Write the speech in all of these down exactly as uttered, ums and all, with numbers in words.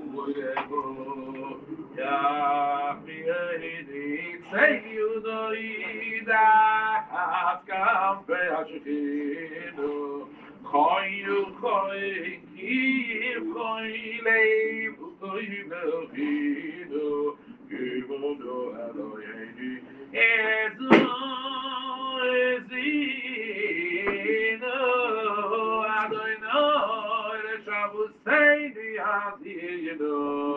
Ya mi say you know that come beashkinu Koi you koi ki koi le koi belkinu Givono Eloheinu Ezo Ezino Adonai Shabbos Seini Hazinu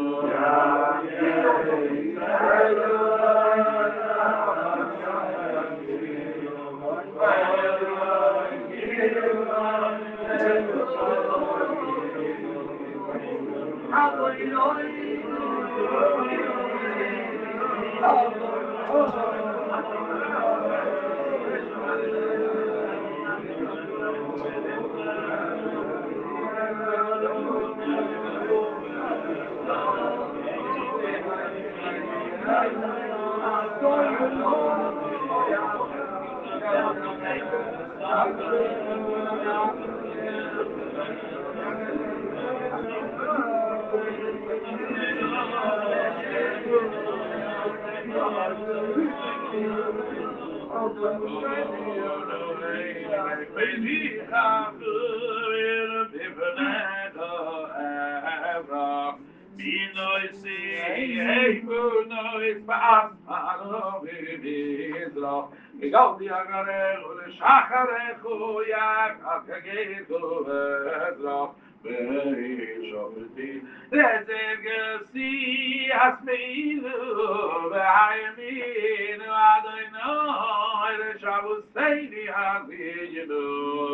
Gaudi agare ul shachare khoyak akage to vedra Beri shabti rezegsi asmilu Be'ayamin Adonai Shabbos Seini Hazinu